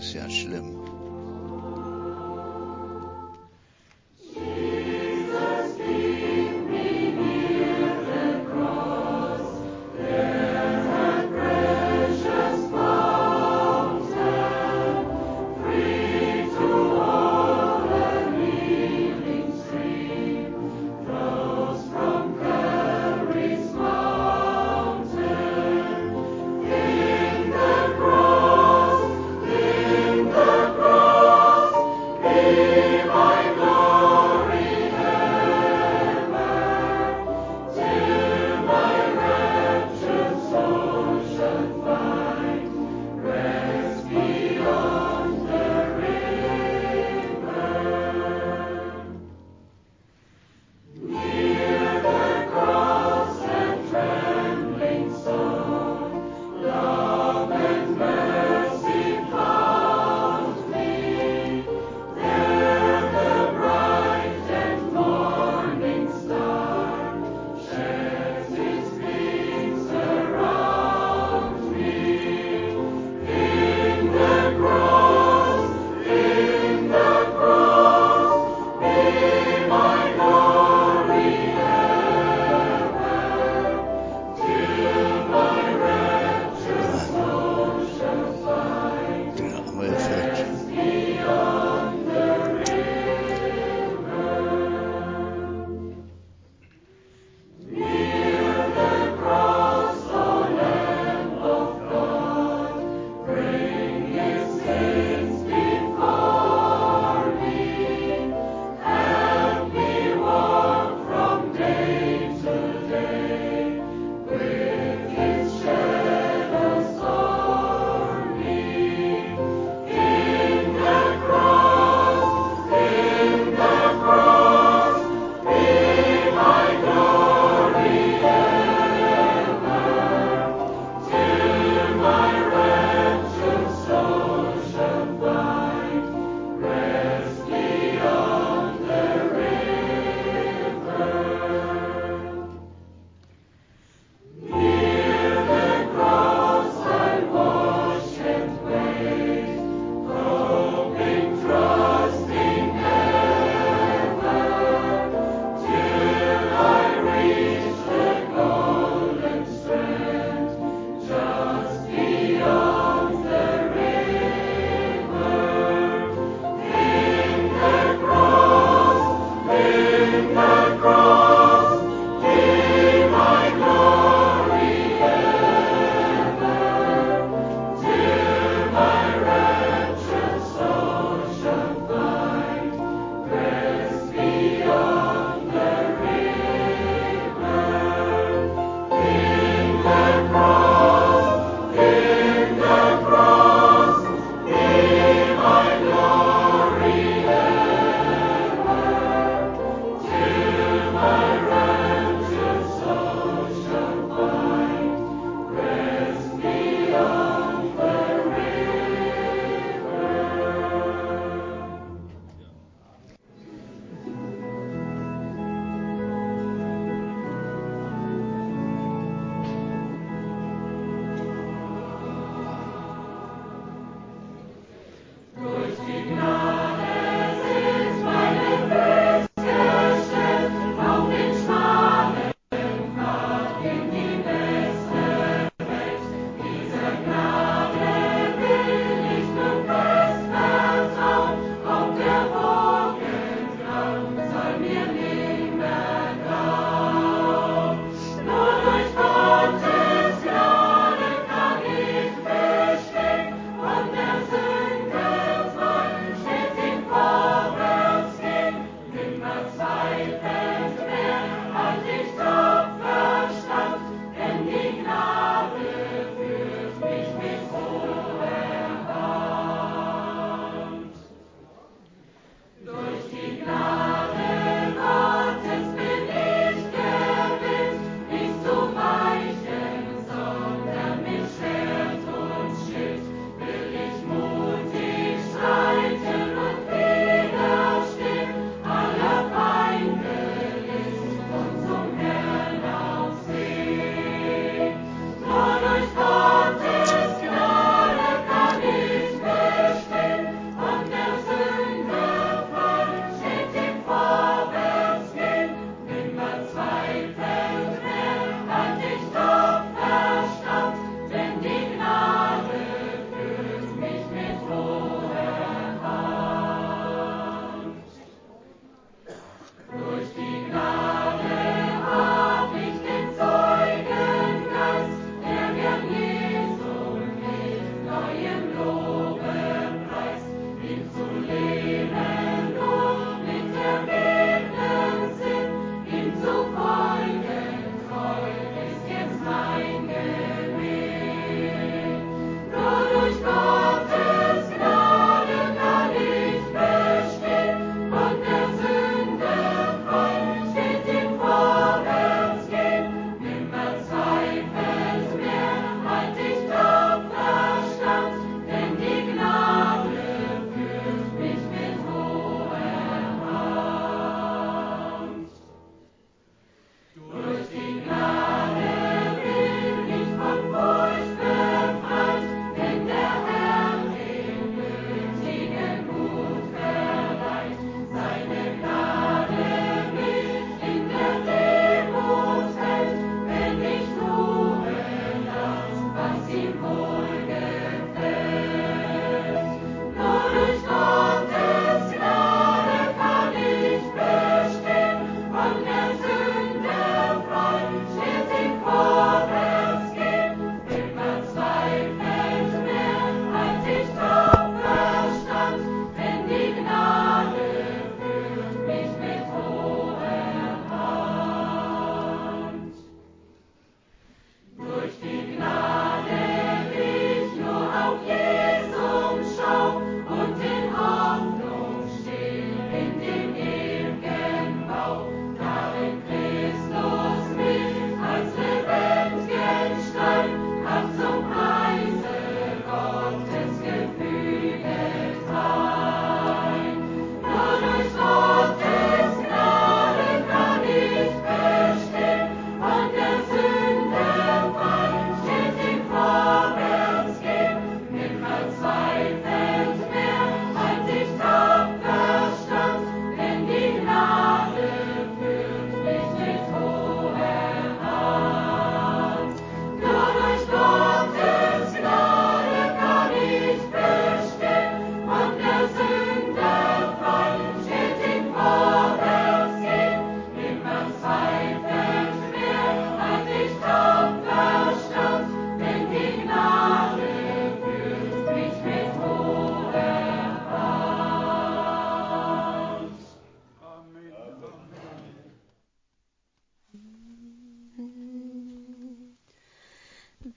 sehr schlimm. In the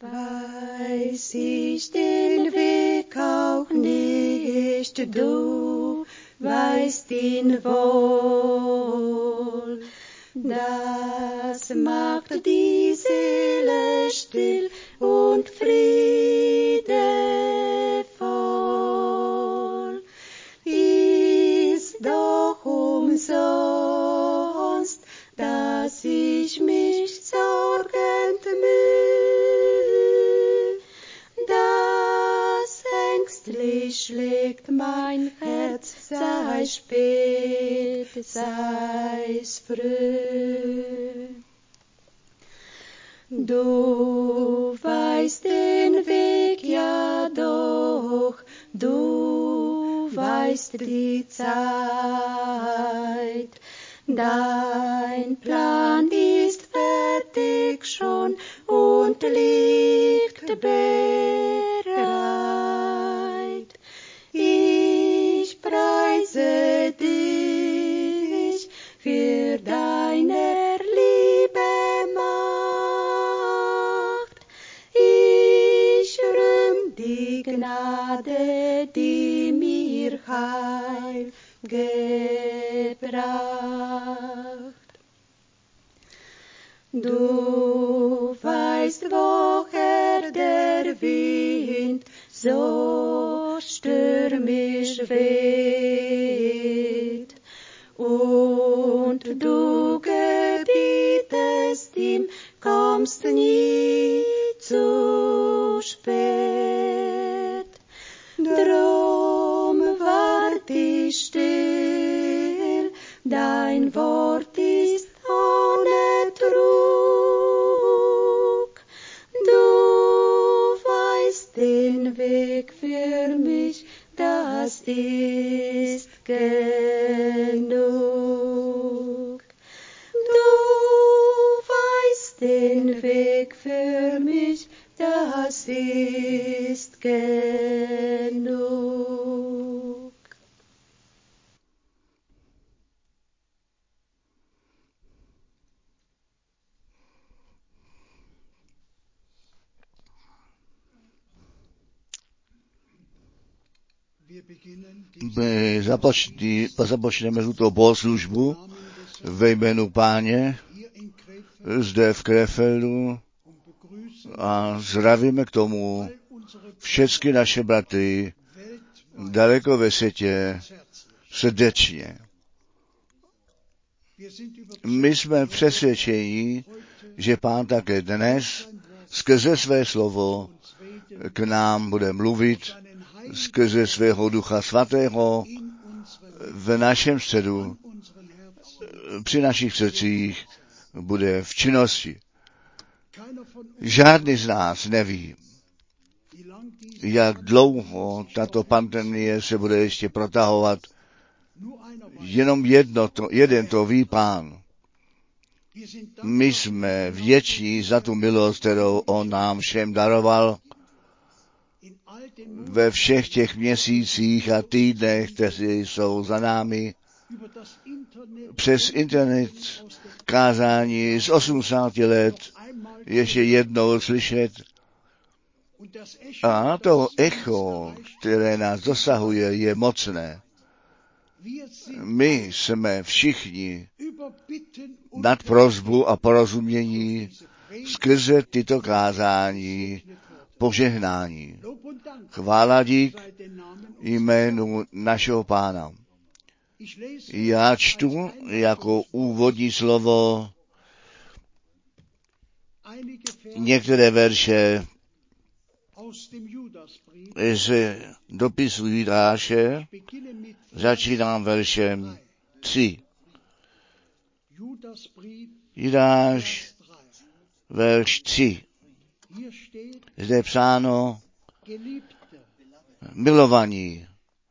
Weiß ich den Weg auch nicht, du weißt ihn wohl. Das macht die Seele still und friedevoll. Ist doch umsonst, dass ich mich sorgend müh. Das ängstlich schlägt mein Herz, sei spät, sei's früh. Du weißt den Weg ja doch, du weißt die Zeit. Dein Plan ist fertig schon und liegt bereit. Ich preise dich für deine Liebe Macht. Ich rühm die Gnade, die mir Heil gebracht. Du weißt, woher der Wind so stürmisch weht, und du gebietest ihm, kommst nie zu spät. Drum wart ich still, dein Wort ist ohne Trug. Du weißt den Weg für mich, das ist genug. Du weißt den Weg für mich, das ist genug. My započneme tuto bohoslužbu ve jménu Páně zde v Krefeldu a zdravíme k tomu všechny naše bratry daleko ve světě srdečně. My jsme přesvědčeni, že Pán také dnes skrze své slovo k nám bude mluvit, skrze svého Ducha Svatého v našem středu, při našich srdcích bude v činnosti. Žádný z nás neví, jak dlouho tato pandemie se bude ještě protahovat. Jenom jeden to ví Pán. My jsme vděční za tu milost, kterou on nám všem daroval ve všech těch měsících a týdnech, které jsou za námi. Přes internet kázání z 80 let ještě jednou slyšet. A to echo, které nás dosahuje, je mocné. My jsme všichni nad prosbu a porozumění skrze tyto kázání požehnání. Chvála dík jménu našeho Pána. Já čtu jako úvodní slovo některé verše z dopisu Jidáše. Začínám veršem 3. Jidáš, verš 3. Zde je psáno: milovaní,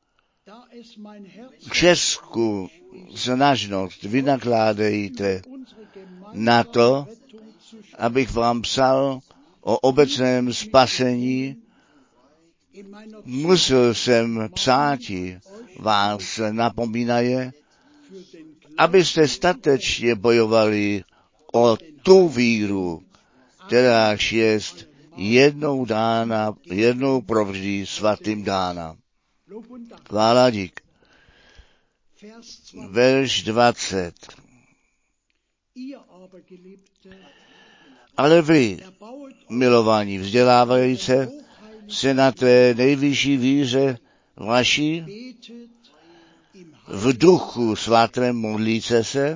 česku snažnost vynakládejte na to, abych vám psal o obecném spasení. Musel jsem psáti vás napomínaje, abyste statečně bojovali o tu víru, kteráž jest jednou dána, jednou provždy svatým dána. Chvála dík. Verš 20. Ale vy, milovaní, vzdělávající se na té nejvyšší víře vaší, v duchu svatém modlíte se,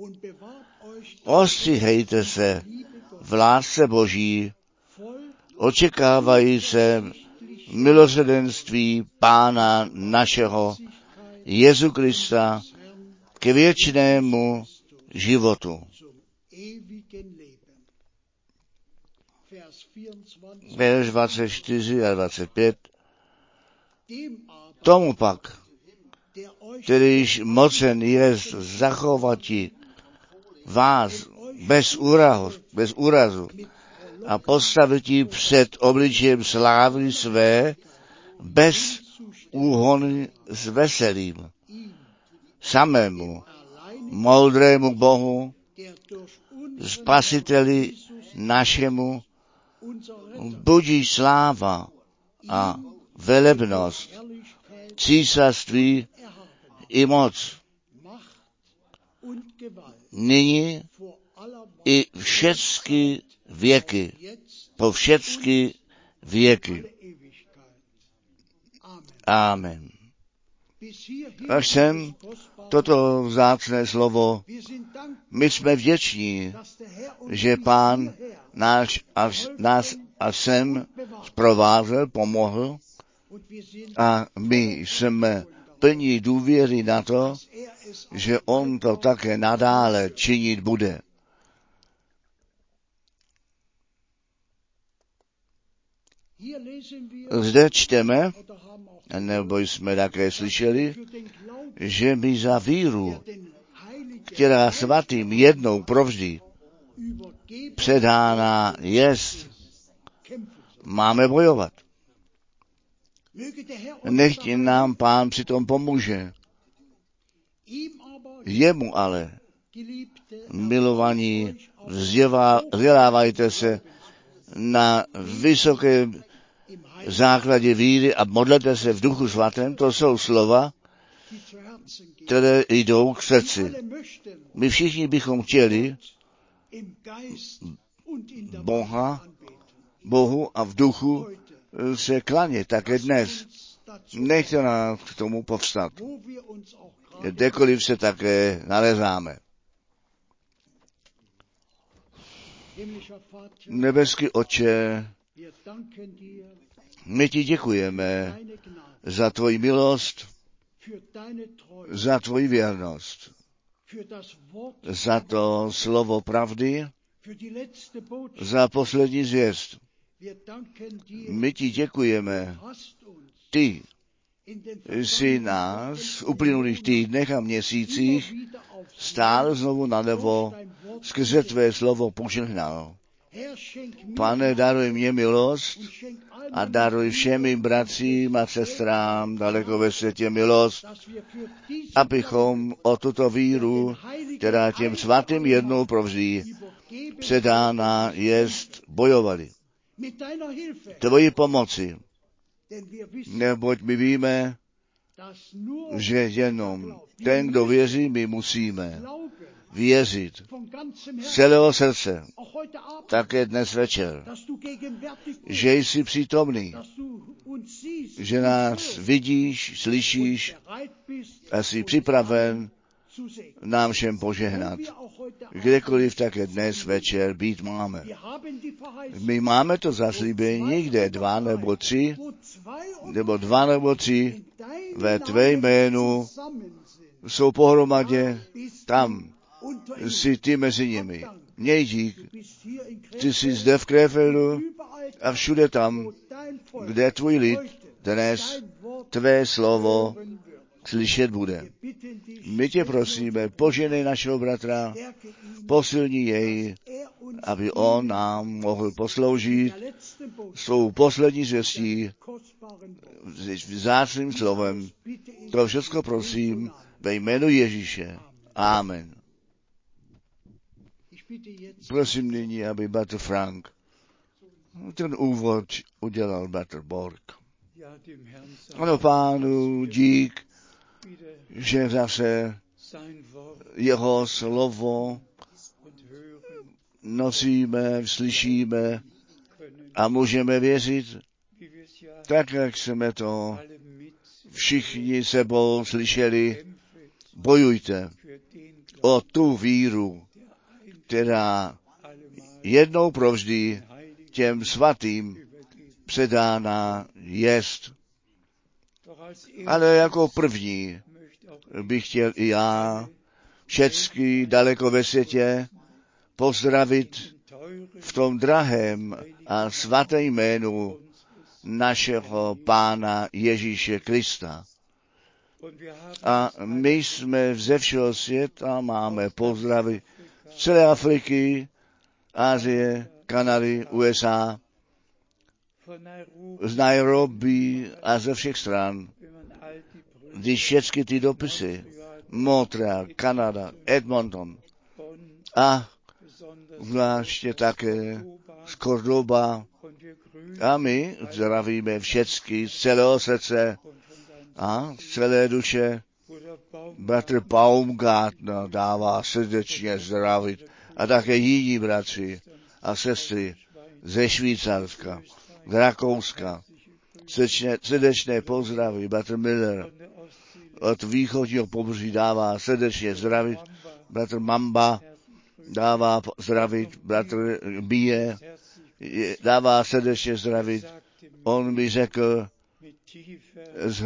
ostříhejte se v lásce Boží, očekávají se milosrdenství Pána našeho Jezu Krista k věčnému životu. Verš 24 a 25. Tomu pak, kterýž mocen je zachovati vás bez úrazu a postavit před obličejem slávy své bez úhony s veselým. Samému moudrému Bohu, Spasiteli našemu, budí sláva a velebnost, císařství i moc, nyní i všechny věky, po všechny věky. Amen. Až jsem toto vzácné slovo, my jsme vděční, že Pán nás až sem zprovázel, pomohl a my jsme plní důvěry na to, že on to také nadále činit bude. Zde čteme, nebo jsme také slyšeli, že my za víru, která svatým jednou provždy předána jest, máme bojovat. Nechť nám Pán přitom pomůže. Jemu ale, milovaní, vzdělávajte se na vysokém základě víry a modlete se v duchu svatém. To jsou slova, které jdou k srdci. My všichni bychom chtěli Bohu a v duchu se klanět také dnes. Nechte nás k tomu povstat. Kdekoliv se také nalezáme. Nebeský Otče, my ti děkujeme za tvoji milost, za tvoji věrnost, za to slovo pravdy, za poslední zvěst. My ti děkujeme. Ty jsi nás v uplynulých týdnech a měsících stále znovu nalevo skrze tvé slovo požehnal. Pane, daruj mě milost a daruj všem mým bratřím a sestrám daleko ve světě milost, abychom o tuto víru, která těm svatým jednou provždy předána jest, bojovali. Tvoji pomoci, neboť my víme, že jenom ten, kdo věří, my musíme věřit z celého srdce, také dnes večer, že jsi přítomný, že nás vidíš, slyšíš a jsi připraven nám všem požehnat. Kdekoliv také dnes večer být máme. My máme to zaslíbení, kde dva nebo tři ve tvé jménu jsou pohromadě, tam jsi ty mezi nimi. Měj dík, ty jsi zde v Krefeldu a všude tam, kde tvůj lid dnes tvé slovo slyšet bude. My tě prosíme, poženej našeho bratra, posilni jej, aby on nám mohl posloužit svou poslední zvěstí, vzácným slovem. To všechno prosím ve jménu Ježíše. Amen. Prosím nyní, aby bratr Frank Ten úvod udělal Bratr Borg. Ano, Pánu dík, že zase jeho slovo nosíme, slyšíme a můžeme věřit, tak jak jsme to všichni sebou slyšeli. Bojujte o tu víru, která jednou provždy těm svatým předána jest. Ale jako první bych chtěl i já všecky daleko ve světě pozdravit v tom drahém a svatém jménu našeho Pána Ježíše Krista. A my jsme ze všeho světa, máme pozdravy z celé Afriky, Asie, Kanady, USA, z Nairobi a ze všech stran. Když všechny ty dopisy, Montreal, Kanada, Edmonton a zvláště také z Cordoba, a my zdravíme všechny z celého srdce a z celé duše. Bratr Baumgartner dává srdečně zdravit a také jiní bratři a sestry ze Švýcarska, z Rakouska. Srdečné pozdraví. Bratr Miller od východního pobřeží dává srdečně zdravit. Bratr Mamba dává zdravit. Bratr Bie dává srdečně zdravit. On mi řekl s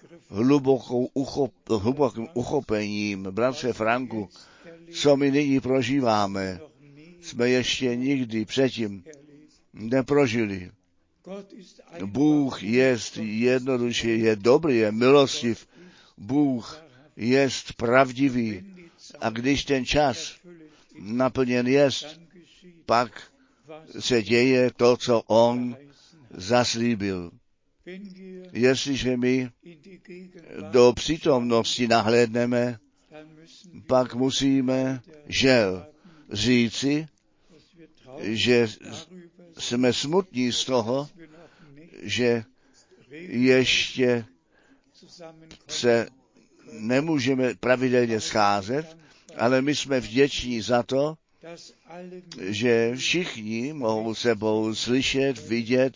hlubokým uchopením, bratře Franku, co my nyní prožíváme, jsme ještě nikdy předtím neprožili. Bůh jest jednoduše, je dobrý, je milostiv. Bůh jest pravdivý. A když ten čas naplněn jest, pak se děje to, co on zaslíbil. Jestliže my do přítomnosti nahlédneme, pak musíme žel říci, že jsme smutní z toho, že ještě se nemůžeme pravidelně scházet, ale my jsme vděční za to, že všichni mohou sebou slyšet, vidět.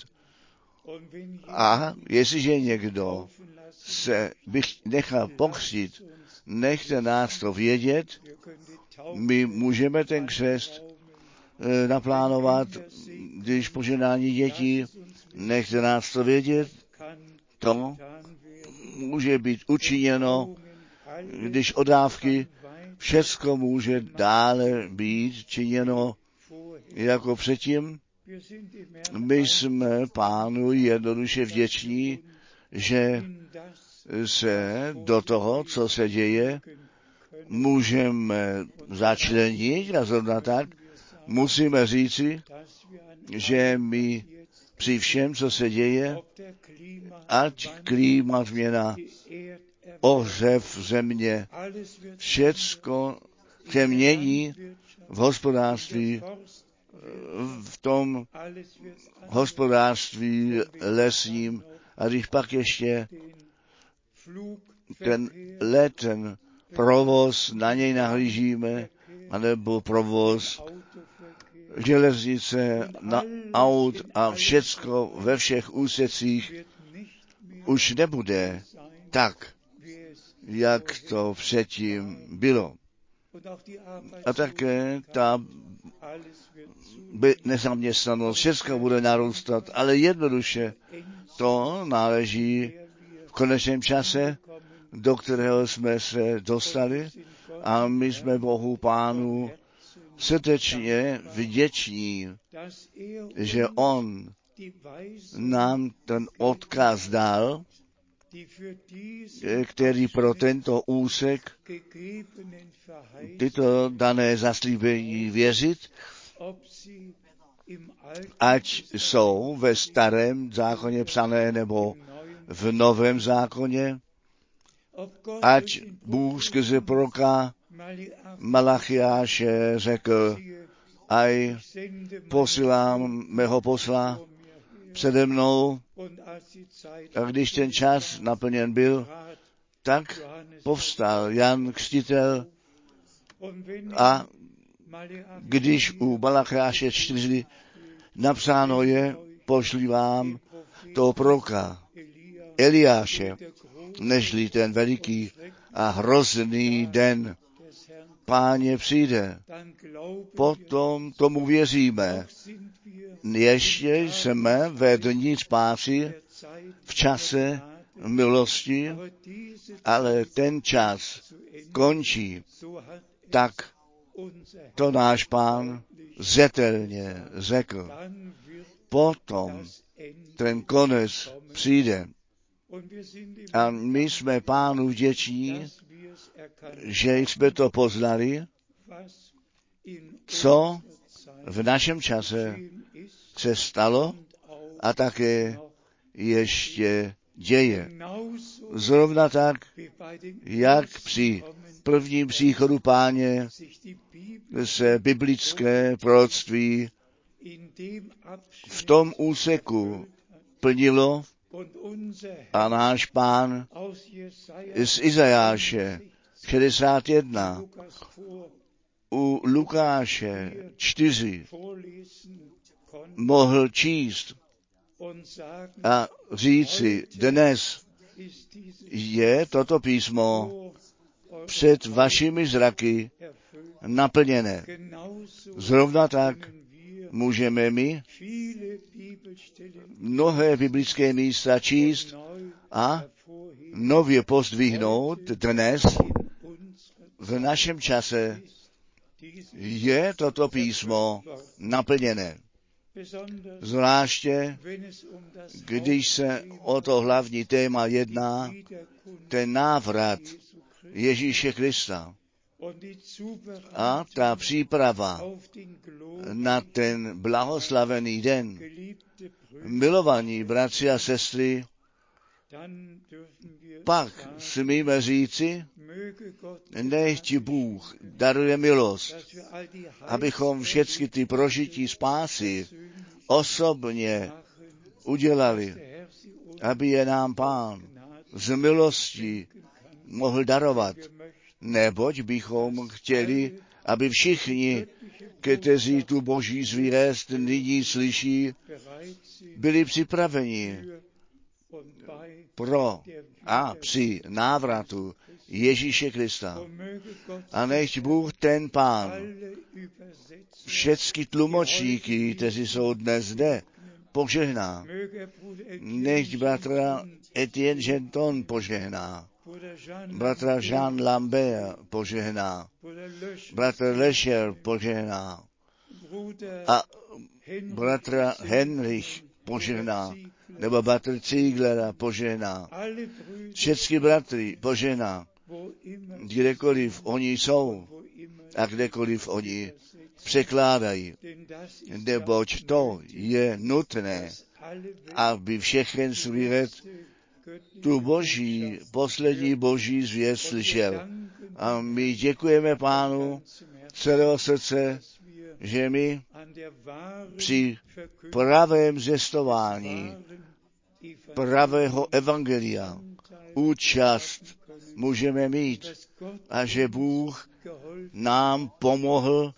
A jestliže někdo se bych nechal pokřtít, nechte nás to vědět, my můžeme ten křest naplánovat, když poženání dětí, nechte nás to vědět, to může být učiněno, když od dávky, všecko může dále být činěno jako předtím. My jsme Pánu jednoduše vděční, že se do toho, co se děje, můžeme začlenit a zrovna tak musíme říci, že my při všem, co se děje, ať klíma změna, ohřev země, všecko se mění v hospodářství, v tom hospodářství lesním. A když pak ještě ten ten provoz, na něj nahlížíme, anebo provoz železnice, na aut a všecko ve všech úsecích už nebude tak, jak to předtím bylo. A také ta nezaměstnanost, všechno bude narůstat, ale jednoduše to náleží v konečném čase, do kterého jsme se dostali, a my jsme Bohu Pánu srdečně vděční, že on nám ten odkaz dal, který pro tento úsek tyto dané zaslíbení věřit, ať jsou ve starém zákoně psané nebo v novém zákoně, ať Bůh skrze proroka Malachiáše řekl, a posílám mého posla přede mnou. A když ten čas naplněn byl, tak povstal Jan Křtitel a když u Malacháše 4 napsáno je, pošli vám toho proroka Eliáše, nežli ten veliký a hrozný den Páně přijde. Potom tomu věříme. Ještě jsme ve dní spásy, v čase milosti, ale ten čas končí. Tak to náš Pán zřetelně řekl. Potom ten konec přijde. A my jsme Pánu vděční, že jsme to poznali, co v našem čase se stalo a také ještě děje. Zrovna tak, jak při prvním příchodu Páně se biblické proroctví v tom úseku plnilo a náš Pán z Izajáše 61 u Lukáše 4 mohl číst a říci, dnes je toto písmo před vašimi zraky naplněné. Zrovna tak můžeme my mnohé biblické místa číst a nově pozdvihnout dnes v našem čase je toto písmo naplněné. Zvláště, když se o to hlavní téma jedná, ten návrat Ježíše Krista a ta příprava na ten blahoslavený den. Milovaní bratři a sestry, pak smíme říci, nechť Bůh daruje milost, abychom všechny ty prožití spásy osobně udělali, aby je nám Pán z milosti mohl darovat, neboť bychom chtěli, aby všichni, kteří tu Boží zvěst nyní slyší, byli připraveni pro a při návratu Ježíše Krista. A nechť Bůh ten Pán všechny tlumočníky, kteří jsou dnes zde, požehná. Nechť bratra Etienne Genton požehná. Bratra Jean Lambert požehná. Bratr Lescher požehná. A bratra Henrich požehná. Nebo bratr Ziegler požehná. Všechny bratry požehná. Kdekoliv oni jsou a kdekoliv oni překládají. Neboť to je nutné, aby všechen svět tu Boží, poslední Boží zvěst slyšel. A my děkujeme Pánu celého srdce, že my při pravém zvěstování pravého evangelia účast můžeme mít a že Bůh nám pomohl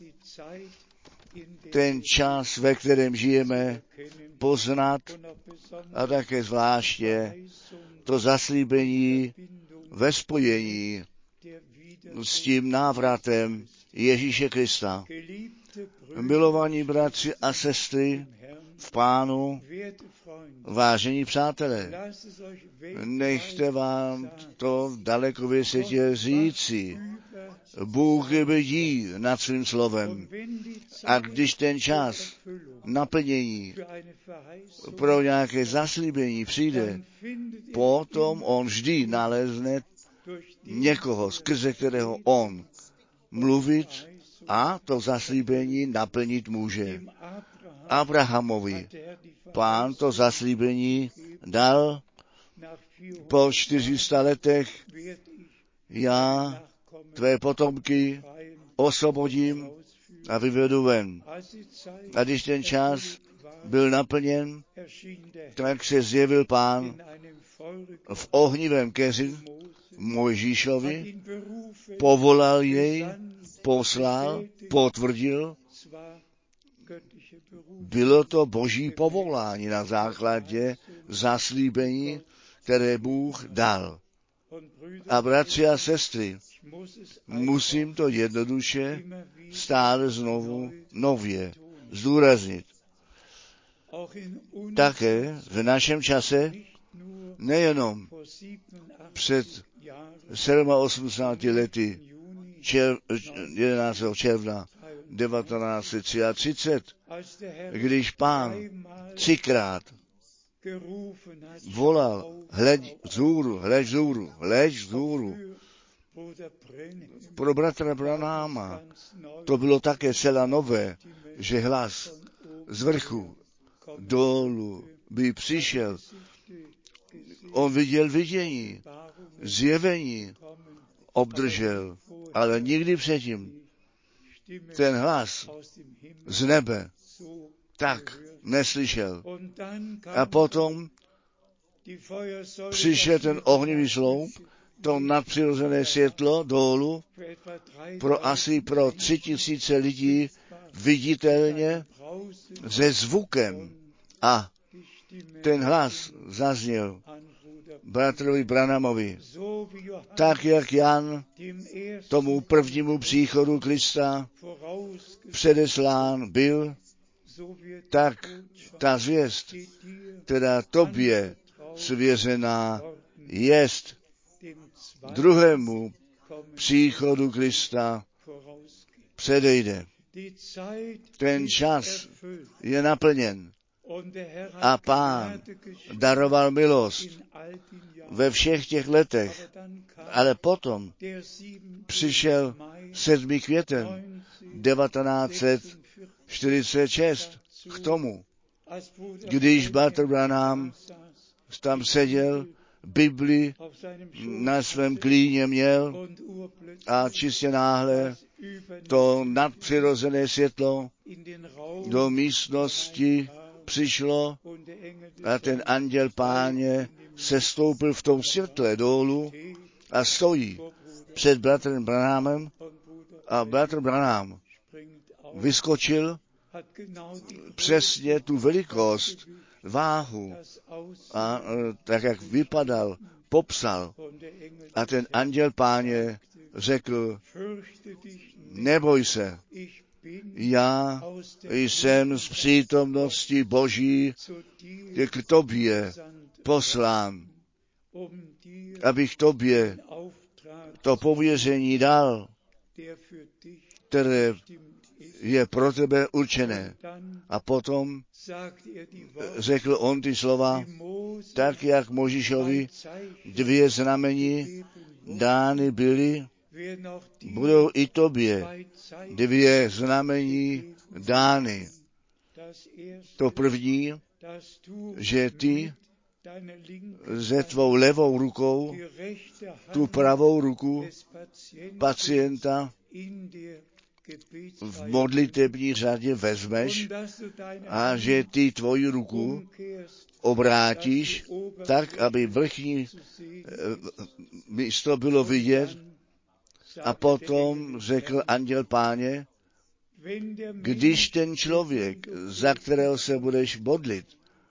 ten čas, ve kterém žijeme, poznat a také zvláště to zaslíbení ve spojení s tím návratem Ježíše Krista. Milovaní bratři a sestry v Pánu, vážení přátelé, nechte vám to daleko ve světě říci. Bůh bdí nad svým slovem. A když ten čas naplnění pro nějaké zaslíbení přijde, potom on vždy nalezne někoho, skrze kterého on mluvit a to zaslíbení naplnit může. Abrahamovi Pán to zaslíbení dal po 400 letech. Já tvé potomky osvobodím a vyvedu ven. A když ten čas byl naplněn, tak se zjevil Pán v ohnivém keři Mojžíšovi, povolal jej, poslal, potvrdil. Bylo to boží povolání na základě zaslíbení, které Bůh dal. A bratři a sestry, musím to jednoduše stále znovu nově zdůraznit. Také v našem čase, nejenom před 87 lety, 11. června 1933, když Pán 3krát volal, hleď vzhůru, pro bratra Branhama. To bylo také celá nové, že hlas z vrchu dolů by přišel. On viděl vidění, zjevení obdržel, ale nikdy předtím ten hlas z nebe tak neslyšel. A potom přišel ten ohnivý sloup, to nadpřirozené světlo dolů pro 3000 lidí viditelně se zvukem. A ten hlas zazněl bratrovi Branhamovi, tak jak Jan tomu prvnímu příchodu Krista předeslán byl, tak ta zvěst, která tobě svěřená jest, druhému příchodu Krista předejde. Ten čas je naplněn a Pán daroval milost ve všech těch letech, ale potom přišel 7. květen 1946 k tomu, když bratr Branham tam seděl, Bibli na svém klíně měl a čistě náhle to nadpřirozené světlo do místnosti přišlo a ten anděl Páně sestoupil v tom světle dolů a stojí před bratrem Branhamem a bratr Branham vyskočil přesně tu velikost, váhu a tak, jak vypadal, popsal. A ten anděl Páně řekl, neboj se, já jsem z přítomnosti Boží k tobě poslán, abych tobě to pověření dal, které je pro tebe určené. A potom řekl on ty slova, tak jak Mojžíšovi 2 znamení dány byly, budou i tobě 2 znamení dány. To první, že ty ze tvou levou rukou tu pravou ruku pacienta v modlitební řadě vezmeš a že ty tvoji ruku obrátíš tak, aby vrchní místo bylo vidět. A potom řekl anděl Páně, když ten člověk, za kterého se budeš modlit,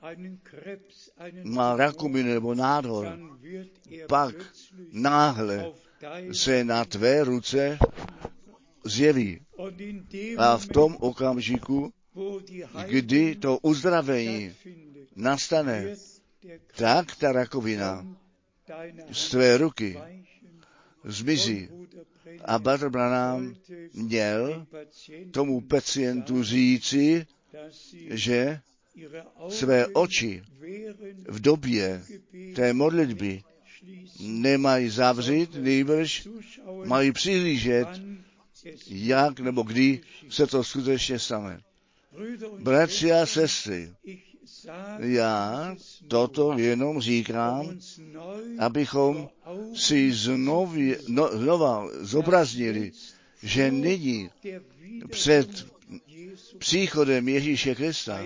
má rakovinu nebo nádor, pak náhle se na tvé ruce zjeví. A v tom okamžiku, kdy to uzdravení nastane, tak ta rakovina z tvé ruky zmizí. A bratr Branham měl tomu pacientu říci, že své oči v době té modlitby nemají zavřít, nýbrž mají přihlížet, jak nebo kdy se to skutečně stane. Bratři a sestry, já toto jenom říkám, abychom si znova zobraznili, že nyní před příchodem Ježíše Krista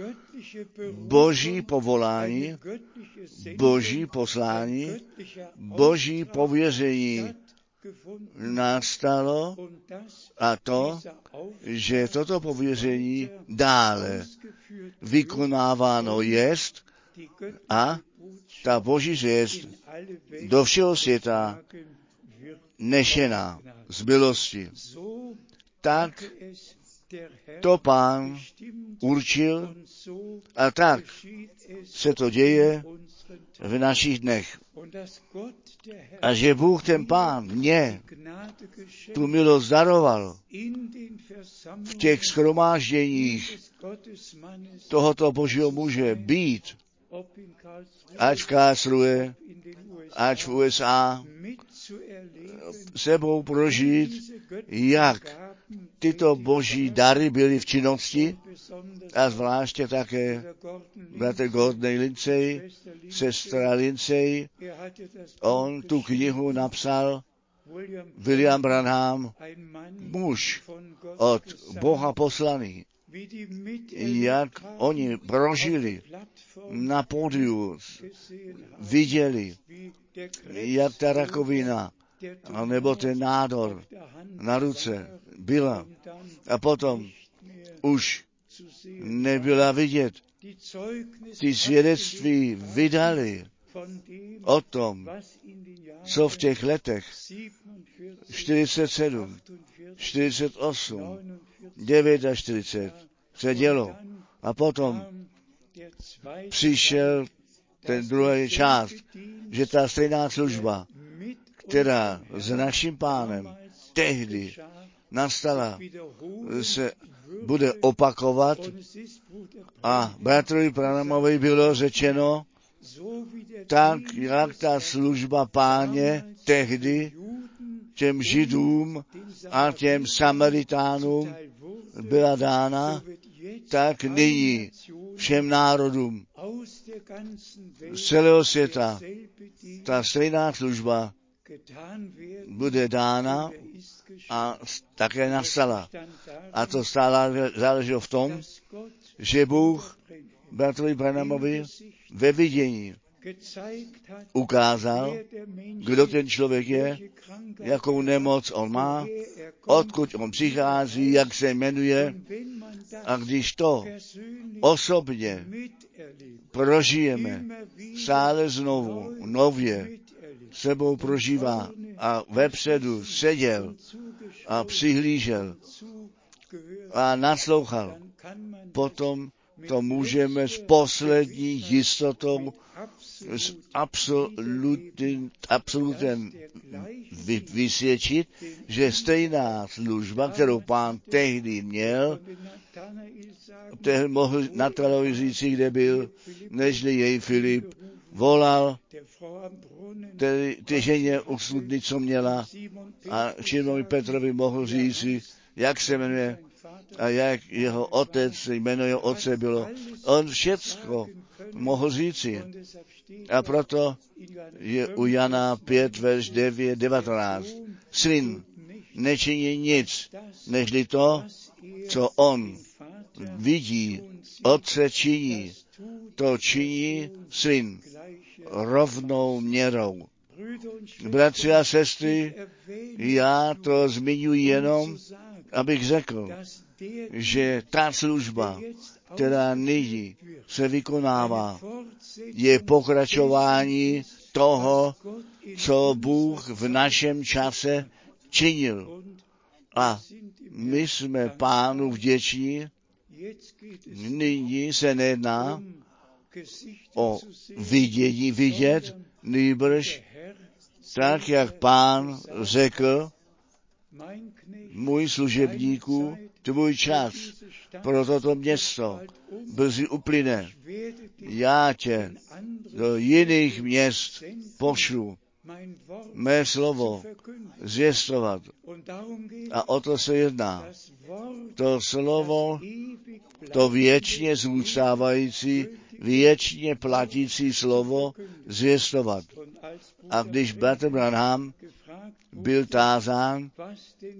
Boží povolání, Boží poslání, Boží pověření nastalo a to, že toto pověření dále vykonáváno jest a ta Boží zvěst do všeho světa nešena z milosti. Tak to Pán určil a tak se to děje v našich dnech. A že Bůh ten Pán mě tu milost daroval v těch shromážděních tohoto Božího muže být, ať v Karlsruhe, ať v USA, sebou prožít, jak tyto boží dary byly v činnosti a zvláště také bratr Gordon Lindsay, sestra Lindsay, on tu knihu napsal, William Branham, muž od Boha poslaný, jak oni prožili na pódiu, viděli, jak ta rakovina, nebo ten nádor na ruce byla a potom už nebyla vidět. Ty svědectví vydali o tom, co v těch letech 47, 48, 49 se dělo. A potom přišel ten druhý část, že ta stejná služba, která s naším Pánem tehdy nastala, se bude opakovat a bratrovi Branhamovi bylo řečeno, tak jak ta služba Páně tehdy těm Židům a těm Samaritánům byla dána, tak nyní všem národům z celého světa ta stejná služba bude dána a také nastala. A to stále záleželo v tom, že Bůh bratrovi Branhamovi ve vidění ukázal, kdo ten člověk je, jakou nemoc on má, odkud on přichází, jak se jmenuje. A když to osobně prožijeme, stále znovu, nově, sebou prožívá a vepředu seděl a přihlížel a naslouchal, potom to můžeme s poslední jistotou, s absolutem vysvědčit, že stejná služba, kterou Pán tehdy měl, tehdy mohl Natalovi říci, kde byl, nežli jej Filip volal, ty ženě u studny, co měla, a Šimonovi Petrovi mohl říci, jak se jmenuje a jak jeho otec, jméno jeho otce bylo. On všecko mohl říci. A proto je u Jana 5, verš 9, 19. Syn nečiní nic, nežli to, co on vidí, otce činí. To činí syn rovnou měrou. Bratři a sestry, já to zmiňuji jenom, abych řekl, že ta služba, která nyní se vykonává, je pokračování toho, co Bůh v našem čase činil. A my jsme Pánu vděční. Nyní se nejedná o vidět, nýbrž tak, jak Pán řekl, můj služebníku, tvůj čas pro toto město brzy uplyne. Já tě do jiných měst pošlu mé slovo zvěstovat. A o to se jedná. To slovo, to věčně zůstávající, věčně platící slovo zvěstovat. A když bratr Branham byl tázán,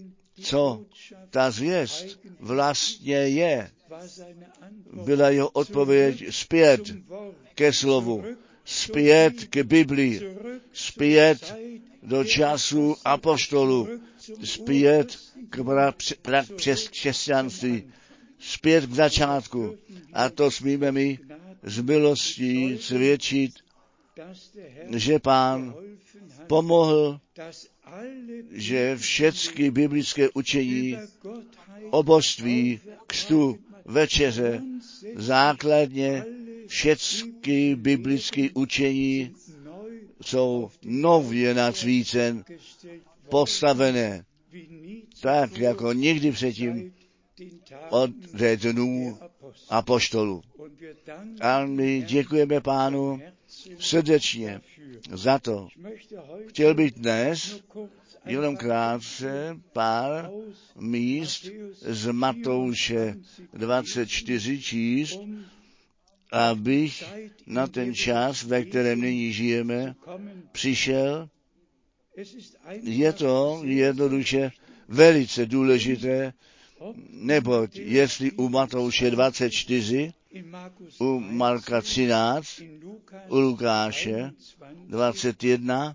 co ta zvěst vlastně je. Byla jeho odpověď zpět ke slovu, zpět k Biblii, zpět do času apoštolů, zpět k křesťanství, zpět k začátku. A to smíme my z milostí svědčit, že Pán pomohl, že všechny biblické učení o božství, křtu, večeře, základně všechny biblické učení jsou nově nacvícen, postavené, tak jako nikdy předtím od dnů apoštolů. A my děkujeme Pánu srdečně za to. Chtěl bych dnes jenom krátce pár míst z Matouše 24 číst, abych na ten čas, ve kterém nyní žijeme, přišel. Je to jednoduše velice důležité, neboť jestli u Matouše 24, u Marka 13, u Lukáše 21,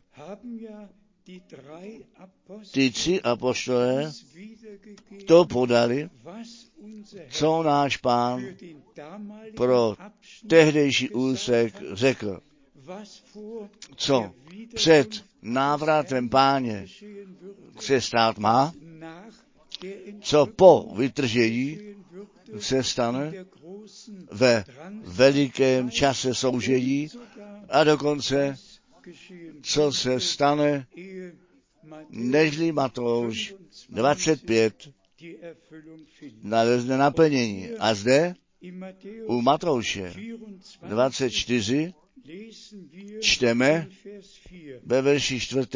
ty tři apoštolé to podali, co náš Pán pro tehdejší úsek řekl, co před návratem Páně se stát má, co po vytržení se stane ve velikém čase soužení a dokonce, co se stane, nežli Matouš 25 nalezne naplnění. A zde u Matouše 24 čteme ve verši 4.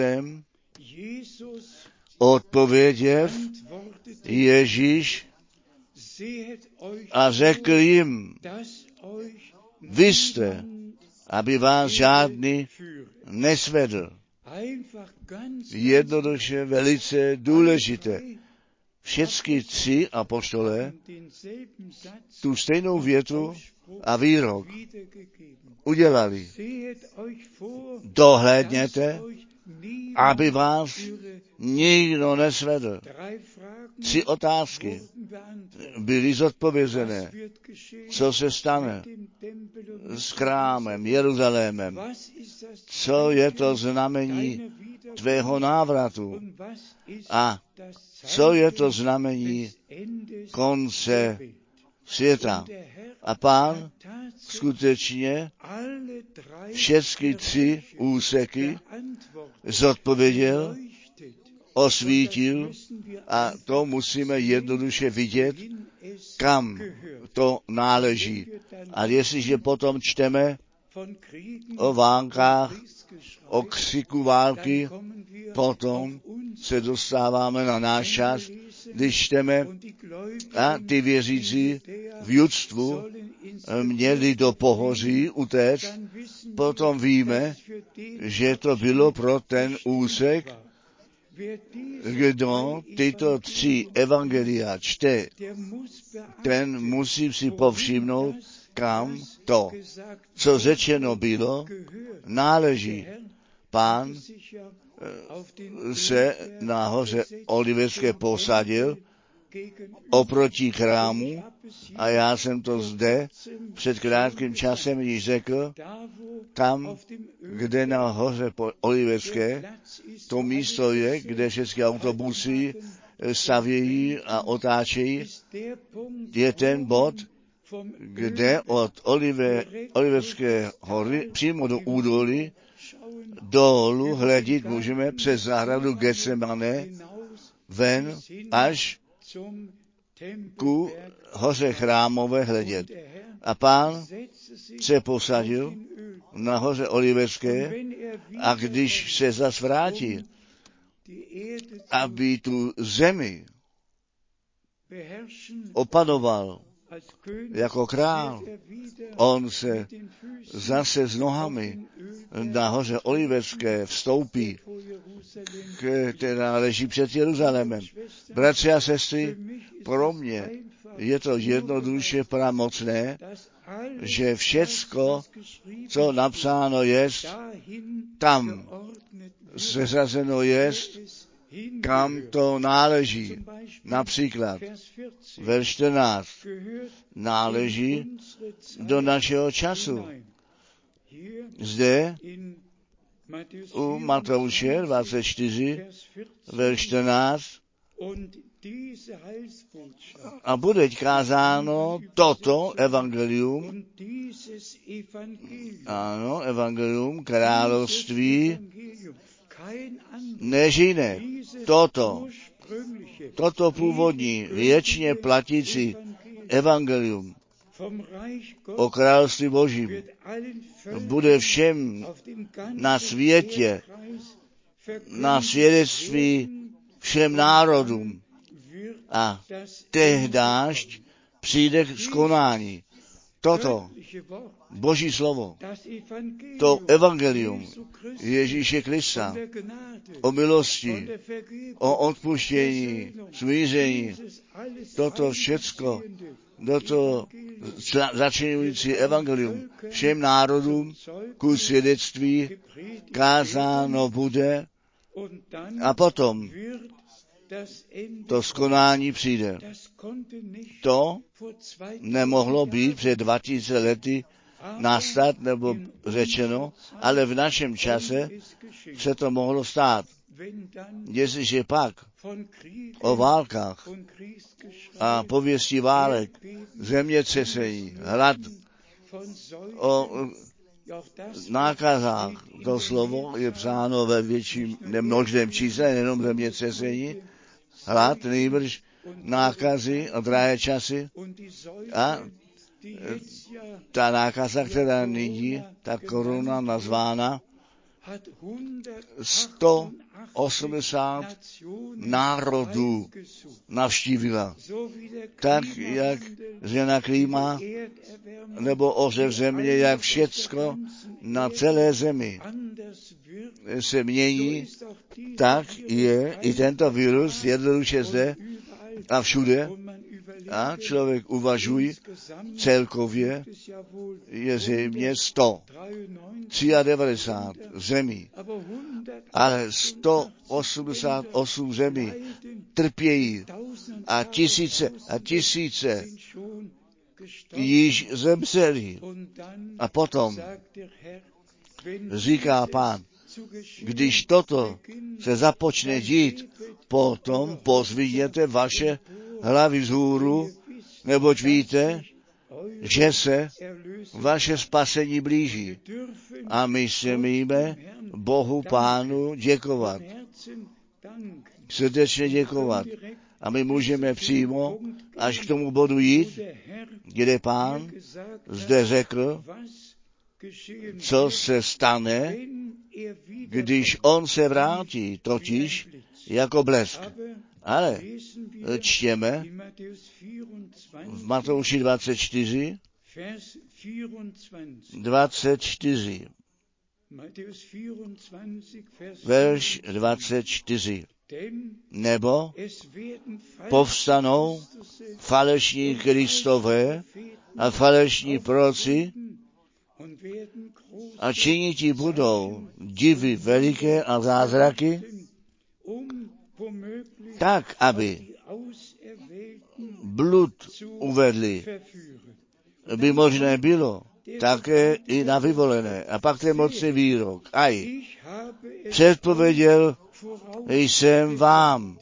Odpověděv Ježíš a řekl jim, vy jste, aby vás žádný nesvedl. Jednoduše velice důležité. Všechny tři apoštolé tu stejnou větu a výrok udělali. Dohlédněte, aby vás nikdo nesvedl. 3 otázky byly zodpovězené. Co se stane s chrámem, Jeruzalémem? Co je to znamení tvého návratu? A co je to znamení konce světa? A Pán skutečně všechny 3 úseky zodpověděl, osvítil a to musíme jednoduše vidět, kam to náleží. A jestliže potom čteme o válkách, o křiku války, potom se dostáváme na náš čas, když čteme a ty věřící v judstvu měli do pohoří utéct, potom víme, že to bylo pro ten úsek, kdo tyto 3 evangelia čte, ten musí si povšimnout, kam to, co řečeno bylo, náleží. Pán se na hoře Olivecké posadil oproti chrámu a já jsem to zde před krátkým časem již řekl, tam, kde na hoře Olivecké to místo je, kde všechny autobusy stavějí a otáčejí, je ten bod, kde od Olivecké hory přímo do údolí dolů hledět můžeme přes zahradu Getsemane ven až ku hoře chrámové hledět. A Pán se posadil na hoře Olivecké a když se zas vrátí, aby tu zemi opanoval jako král, on se zase s nohami na hoře Olivecké vstoupí která leží před Jeruzalémem. Bratři a sestry, pro mě je to jednoduše pramocné, že všecko, co napsáno jest, tam seřazeno jest, kam to náleží. Například verš 14 náleží do našeho času. Zde u Matouše 24, verš 14 a bude kázáno toto evangelium, ano, evangelium království, než jiné. Toto původní, věčně platící evangelium o království Božím bude všem na světě, na svědectví všem národům. A tehdáž přijde k konání. Toto Boží slovo, to evangelium Ježíše Krista o milosti, o odpuštění, smíření, toto všecko, toto začínající evangelium všem národům ku svědectví kázáno bude a potom to skonání přijde. To nemohlo být před 2000 lety nastat nebo řečeno, ale v našem čase se to mohlo stát. Jestliže pak o válkách a pověstí válek, zemětřesení, hlad, o nákazách, to slovo je psáno ve větším nemnožném čísle, nejenom zemětřesení, hlad, nejbrž nákazy a drahé časy a ta nákaza, která nyní, ta koruna nazvána, 180 národů navštívila. Tak, jak žena klíma, nebo ořev země, jak všecko na celé zemi se mění, tak je i tento virus jednoduše zde a všude. A člověk uvažuje, celkově je zřejmě 193 zemí, ale 188 zemí trpějí a tisíce již zemřeli. A potom říká Pán, když toto se započne dít, potom pozvíděte vaše hlavy vzhůru, neboť víte, že se vaše spasení blíží. A my smíme Bohu Pánu děkovat. Srdečně děkovat. A my můžeme přímo až k tomu bodu jít, kde Pán zde řekl, co se stane, když on se vrátí, totiž jako blesk. Ale čtěme v Matouši 24, verš 24. Nebo povstanou falešní Kristové a falešní proroci a činiti budou divy veliké a zázraky, tak, aby blud uvedli, by možné bylo také i na vyvolené. A pak ten mocný výrok. Aj, předpověděl jsem vám.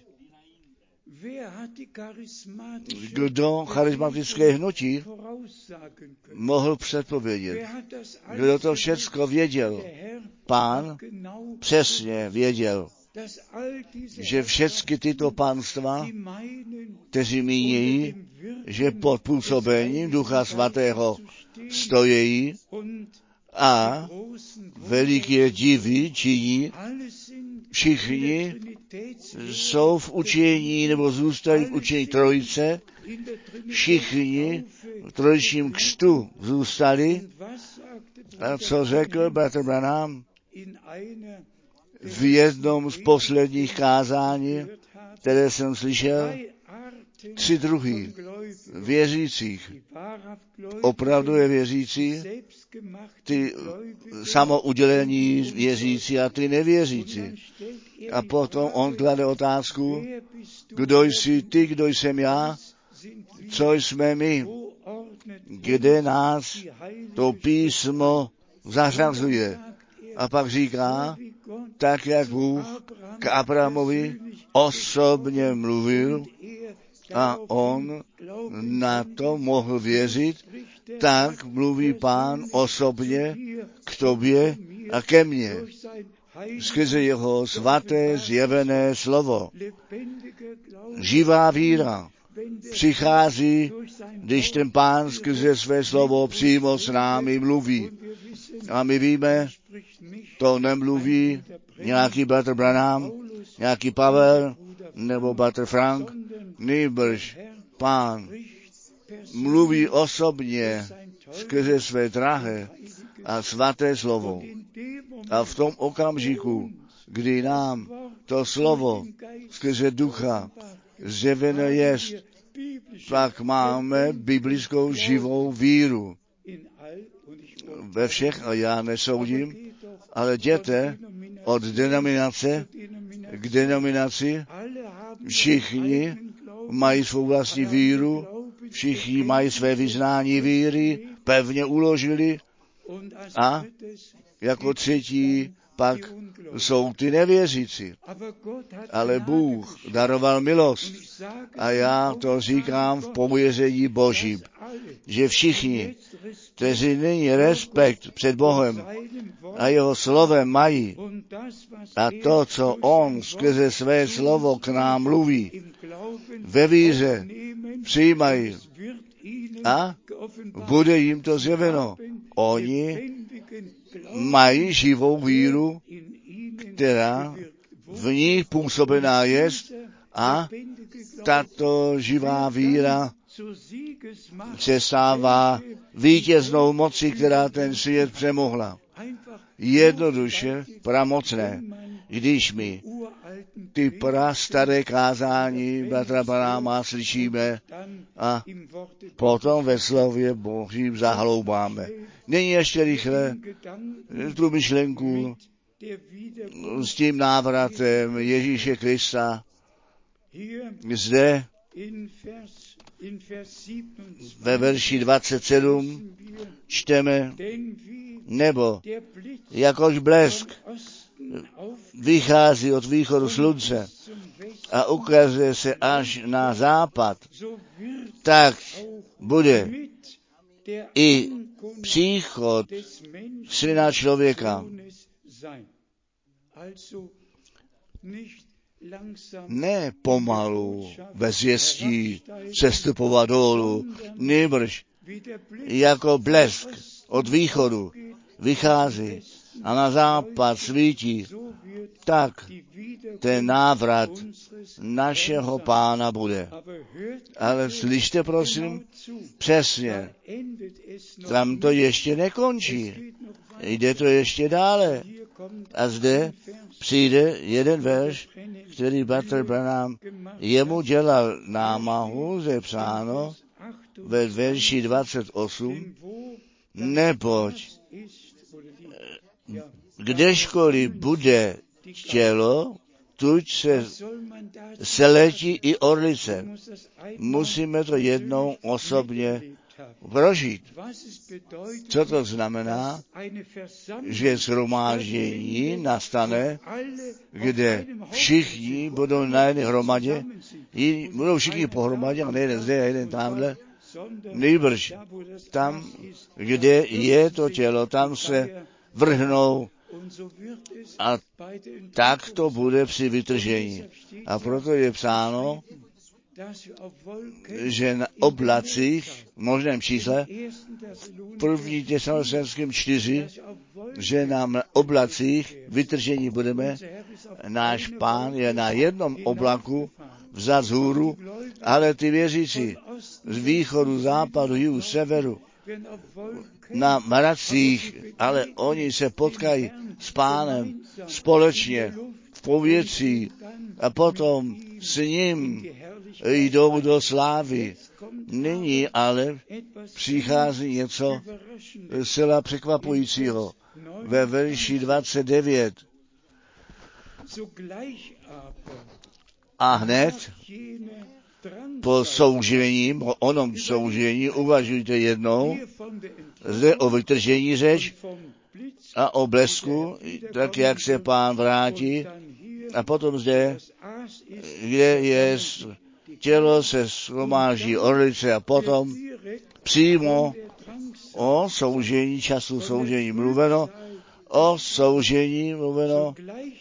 Kdo charismatické hnutí mohl předpovědět? Kdo to všecko věděl? Pán přesně věděl, že všechny tyto pánstva, kteří mínějí, že pod působením Ducha Svatého stojí a veliké divy činí, všichni jsou v učení nebo zůstali v učení Trojice, všichni v trojičním křtu zůstali. A co řekl bratr Branham? v jednom z posledních kázání, které jsem slyšel, 3 druhy věřících. Opravdové věřící, ty samoudělení věřící a ty nevěřící. A potom on klade otázku, kdo jsi ty, kdo jsem já, co jsme my, kde nás to písmo zařazuje. A pak říká, tak jak Bůh k Abrahamovi osobně mluvil a on na to mohl věřit, tak mluví Pán osobně k tobě a ke mně skrze jeho svaté zjevené slovo. Živá víra přichází, když ten Pán skrze své slovo přímo s námi mluví. A my víme, to nemluví nějaký bratr Branham, nějaký Pavel nebo bratr Frank, nýbrž Pán mluví osobně skrze své drahé a svaté slovo. A v tom okamžiku, kdy nám to slovo skrze ducha zjevené jest, pak máme biblickou živou víru. Ve všech, a já nesoudím, ale jděte od denominace k denominaci, všichni mají svou vlastní víru, všichni mají své vyznání víry, pevně uložili a jako třetí pak jsou ty nevěřící. Ale Bůh daroval milost a já to říkám v pověření Božím, že všichni, kteří nyní respekt před Bohem a jeho slovem mají a to, co on skrze své slovo k nám mluví, ve víře přijímají a bude jim to zjeveno. Oni mají živou víru, která v ní působená jest a tato živá víra se stává vítěznou mocí, která ten svět přemohla. Jednoduše pramocné, když my ty prastaré kázání bratra Branhama slyšíme a potom ve slově Božím zahloubáme. Nyní ještě rychle tu myšlenku s tím návratem Ježíše Krista. Zde ve verši 27 čteme, nebo jakož blesk vychází od východu slunce a ukazuje se až na západ, tak bude i příchod Syna člověka. Ne pomalu, ve zvěstí sestupovat dolů, nýbrž jako blesk od východu vychází a na západ svítí, tak ten návrat našeho Pána bude. Ale slyšte prosím, přesně, tam to ještě nekončí. Jde to ještě dále. A zde přijde jeden verš, který bratr Branham jemu dělal námahu, zepsáno ve verši 28, neboť kdežkoliv bude tělo, tuď se letí i orlice. Musíme to jednou osobně prožít. Co to znamená? Že shromáždění nastane, kde všichni budou na jedné hromadě, budou všichni pohromadě, a nejeden zde a jeden tamhle, nejbrž tam, kde je to tělo, tam se vrhnou a tak to bude při vytržení. A proto je psáno, že na oblacích, v možném čísle, v 1. Tesalonickým 4, že na oblacích vytržení budeme, náš Pán je na jednom oblaku vzat z hůru, ale ty věřící z východu, západu, jihu, severu na mracích, ale oni se potkají s Pánem společně v povětří a potom s ním jdou do slávy. Nyní ale přichází něco zcela překvapujícího. Ve verši 29. A hned po soužení, po onom soužení, uvažujte jednou, zde o vytržení řeč a o blesku, tak jak se Pán vrátí, a potom zde, kde je tělo se shromáždí orlice a potom přímo o soužení, času soužení mluveno, o soužení mluveno,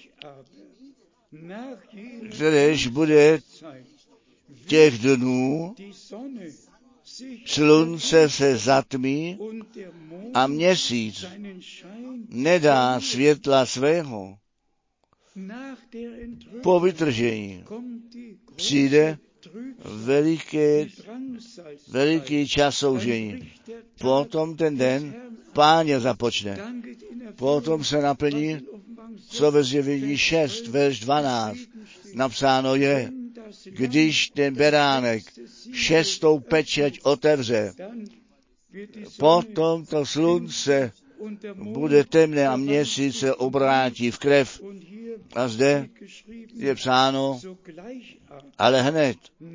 kteréž bude těch dnů, slunce se zatmí a měsíc nedá světla svého. Po vytržení přijde veliký čas soužení. Potom ten den Páně započne. Potom se naplní, co ve Zjevení 6, verš 12 napsáno je, když ten beránek 6. pečeť otevře, potom to slunce bude temné a měsíc se obrátí v krev. A zde je psáno, ale hned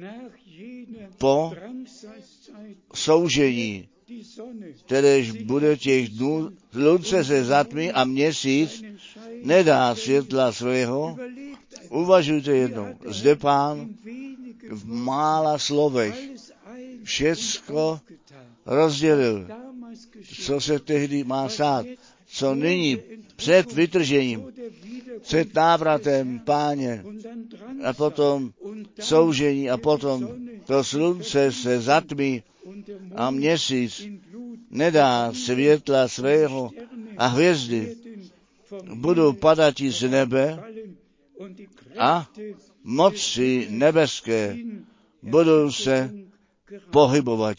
po soužení, kteréž bude těch dnů, slunce se zatmí a měsíc nedá světla svého. Uvažujte jednou, zde Pán v mála slovech všecko rozdělil, co se tehdy má stát, co nyní před vytržením, před návratem Páně a potom soužení a potom to slunce se zatmí a měsíc nedá světla svého a hvězdy budou padat z nebe a moci nebeské budou se pohybovat.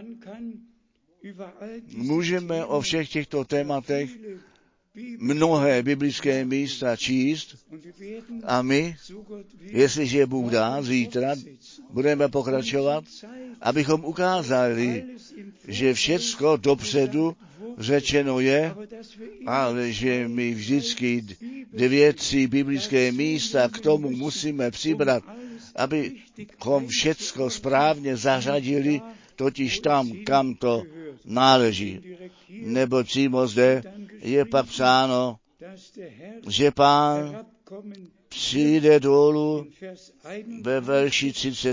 Můžeme o všech těchto tématech mnohé biblické místa číst a my, jestliže Bůh dá, zítra budeme pokračovat, abychom ukázali, že všecko dopředu řečeno je, ale že my vždycky 2-3 biblické místa k tomu musíme přibrat, abychom všecko správně zařadili, totiž tam, kam to náleží. Nebo přímo zde je pak psáno, že Pán přijde dolů ve verši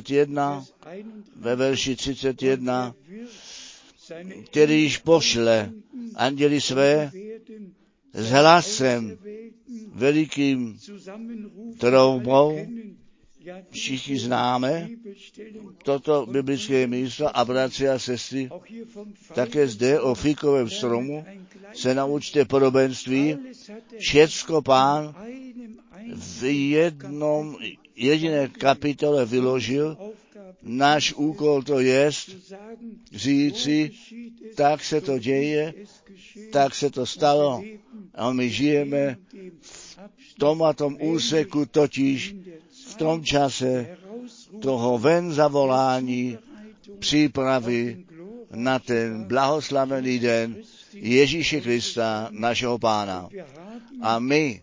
31, kterýž pošle anděli své s hlasem velikým troubou. Všichni známe toto biblické místo a bratři a sestry, také zde o fíkovém stromu se naučte podobenství. Všecko Pán v jediné kapitole vyložil. Náš úkol to jest říci, tak se to děje, tak se to stalo a my žijeme v tom a tom úseku, totiž v tom čase toho ven zavolání, přípravy na ten blahoslavený den Ježíše Krista, našeho Pána. A my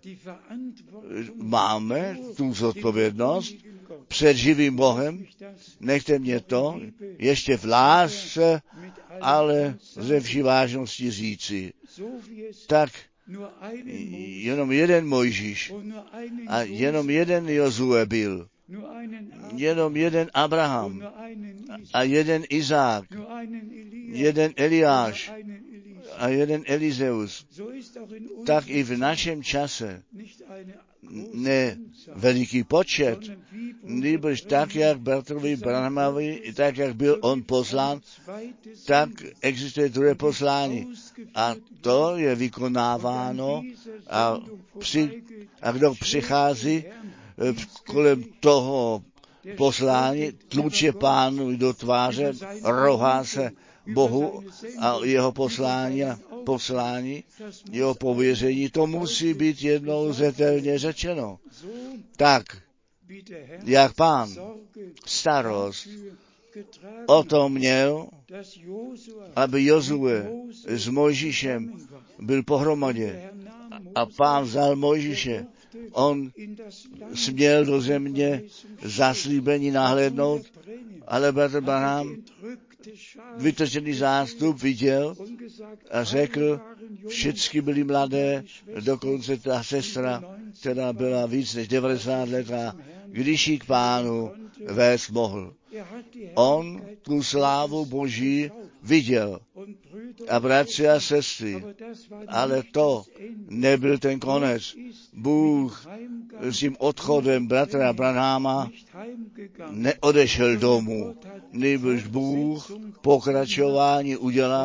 máme tu zodpovědnost před živým Bohem, nechte mě to ještě v lásce, ale ze vší vážnosti říci. Tak jenom jeden Mojžíš a jenom jeden Jozue byl, jenom jeden Abraham a jeden Izák, jeden Eliáš a jeden Elizeus. Tak i v našem čase ne veliký počet, nýbrž tak, jak Bertovi Branhamovi, tak, jak byl on poslán, tak existuje druhé poslání. A to je vykonáváno a kdo přichází kolem toho poslání, tluče Pánu do tváře, rohá se Bohu a jeho poslání, jeho pověření, to musí být jednou zřetelně řečeno. Tak, jak Pán starost o to měl, aby Jozue s Mojžíšem byl pohromadě. A Pán vzal Mojžíše. On směl do země zaslíbení nahlédnout, ale bratr Branham vytržený zástup viděl a řekl, všichni byli mladé, dokonce ta sestra, která byla víc než 90 let, a když ji k Pánu vést mohl. On tu slávu Boží viděl. A bratři a sestry, ale to nebyl ten konec. Bůh s tím odchodem bratra Branhama neodešel domů, nýbrž Bůh pokračování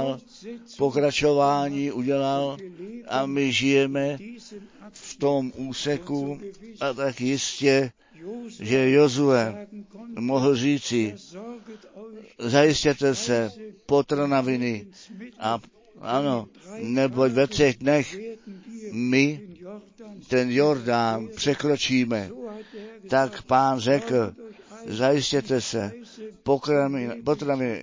udělal a my žijeme v tom úseku a tak jistě, že Jozue mohl říci, zajistěte se potraviny a ano, neboť ve 3 dnech my ten Jordán překročíme. Tak Pán řekl, zajistěte se potraviny.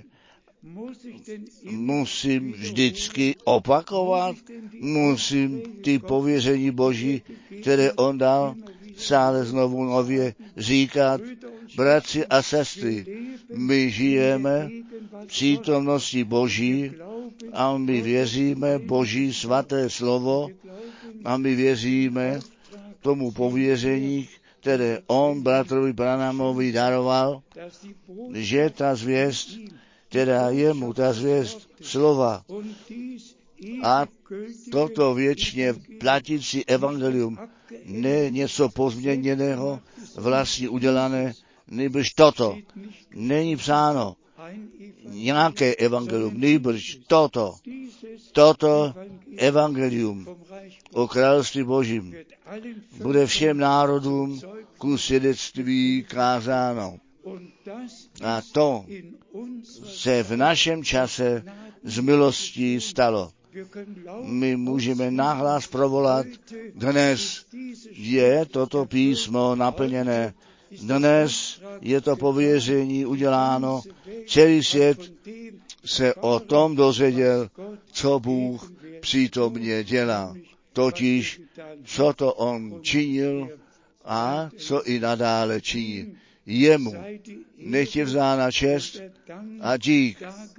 Musím vždycky opakovat, musím ty pověření Boží, které on dal, stále znovu nově říkat. Bratři a sestry, my žijeme v přítomnosti Boží a my věříme Boží svaté slovo a my věříme tomu pověření, které on bratrovi Branhamovi daroval, že ta zvěst, která je mu ta zvěst slova a toto věčně platící evangelium, ne něco pozměněného, vlastní udělané, nýbrž toto. Není psáno nějaké evangelium, nýbrž toto evangelium o království Božím bude všem národům ku svědectví kázáno. A to se v našem čase z milostí stalo. My můžeme nahlas provolat, dnes je toto písmo naplněné, dnes je to pověření uděláno, celý svět se o tom dozvěděl, co Bůh přítomně dělá. Totiž, co to on činil a co i nadále činí. Jemu nech je vzána čest a dík,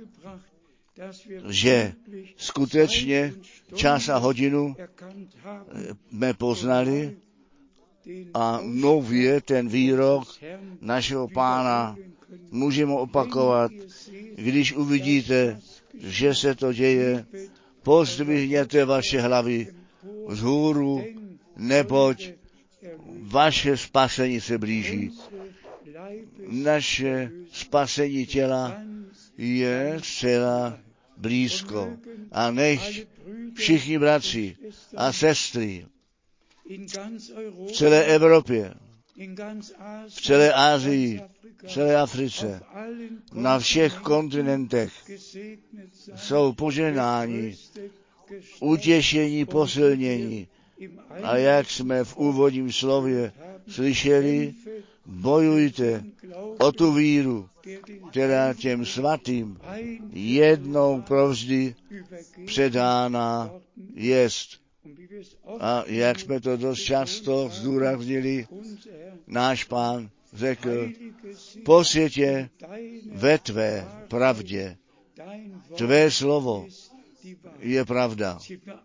že skutečně čas a hodinu jsme poznali a nově ten výrok našeho Pána můžeme opakovat. Když uvidíte, že se to děje, pozdvihněte vaše hlavy vzhůru, neboť vaše spasení se blíží. Naše spasení těla je zcela blízko. A nechť všichni bratři a sestry v celé Evropě, v celé Asii, v celé Africe, na všech kontinentech jsou požehnáni, utěšení, posilnění. A jak jsme v úvodním slově slyšeli, bojujte o tu víru, která těm svatým jednou provždy předána jest. A jak jsme to dost často zdůraznili, náš Pán řekl, posvětě ve tvé pravdě. Tvé slovo je pravda.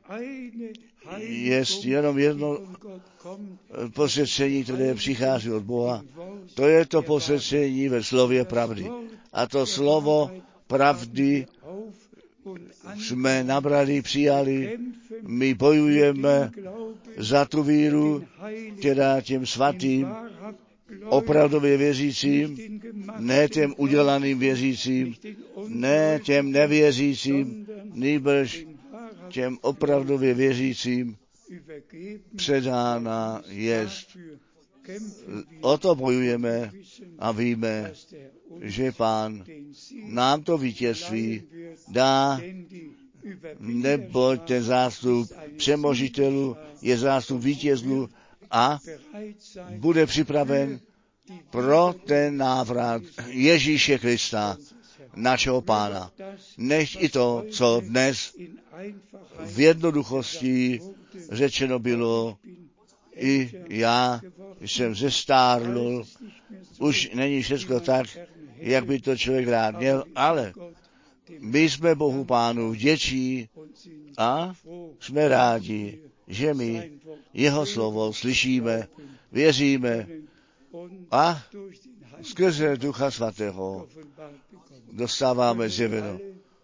Je jenom jedno posvěcení, které přichází od Boha. To je to posvěcení ve slově pravdy. A to slovo pravdy jsme nabrali, přijali. My bojujeme za tu víru, která těm svatým, opravdově věřícím, ne těm udělaným věřícím, ne těm nevěřícím, nýbrž těm opravdově věřícím předána jest. O to bojujeme a víme, že Pán nám to vítězství dá, neboť ten zástup přemožitelů je zástup vítězů a bude připraven pro ten návrat Ježíše Krista, našeho Pána. Nechť i to, co dnes v jednoduchosti řečeno bylo, i já jsem zestárnul, už není všechno tak, jak by to člověk rád měl, ale my jsme Bohu Pánu vděčí a jsme rádi, že my jeho slovo slyšíme, věříme a skrze Ducha Svatého dostáváme zjeveno.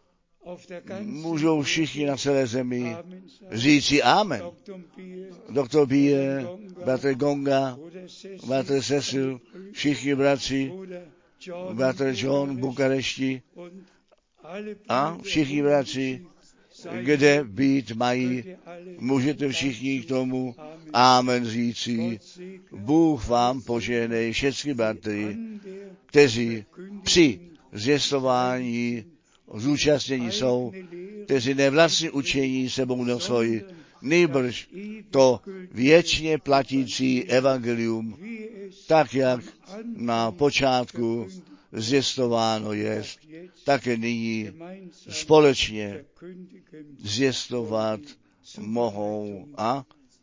Můžou všichni na celé zemi říci amen. Doktor Bie, bratr Gonga, bratr Cecil, všichni bratři, bratr John v Bukarešti a všichni bratři, kde být mají, můžete všichni k tomu amen říci. Bůh vám požehnej všechny bratry, kteří při zvěstování zúčastnění jsou, kteří nevlastní učení sebou nosí, nýbrž to věčně platící evangelium, tak jak na počátku zvěstováno je, také nyní společně zvěstovat mohou a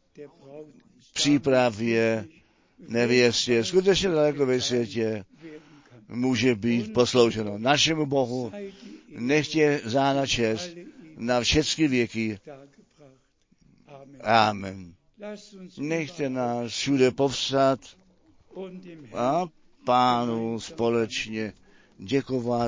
přípravě nevěstě skutečně daleko ve světě může být poslouženo. Našemu Bohu nechť je zána čest na všechny věky. Amen. Nechte nás všude povstat a Pánu společně děkovat.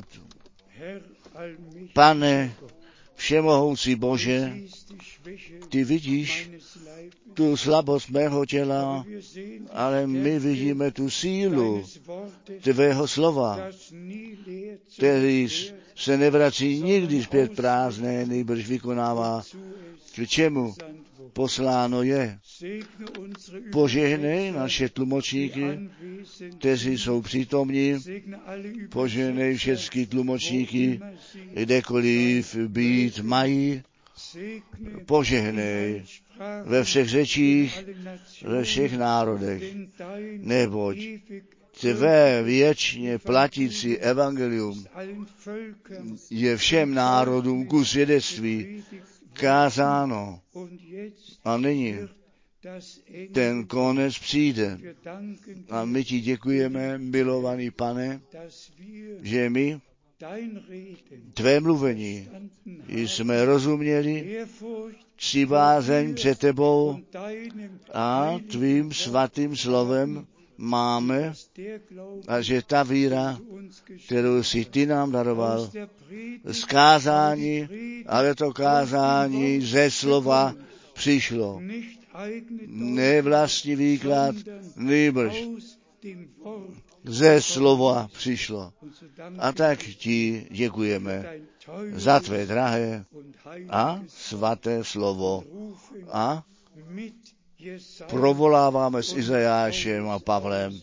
Pane, všemohoucí Bože, ty vidíš tu slabost mého těla, ale my vidíme tu sílu tvého slova, který se nevrací nikdy zpět prázdné, nýbrž vykonává, k čemu posláno je. Požehnej naše tlumočníky, kteří jsou přítomní, požehnej všechny tlumočníky, kdekoliv být mají, požehnej ve všech řečích, ve všech národech, neboť tvé věčně platící evangelium je všem národům ku svědectví kázáno. A nyní ten konec přijde. A my ti děkujeme, milovaný Pane, že my tvé mluvení jsme rozuměli, přibázeň před tebou a tvým svatým slovem máme a že ta víra, kterou si ty nám daroval, z kázání, ale to kázání ze slova přišlo. Ne vlastní výklad, nýbrž ze slova přišlo. A tak ti děkujeme za tvé drahé a svaté slovo. A provoláváme s Izajášem a Pavlem,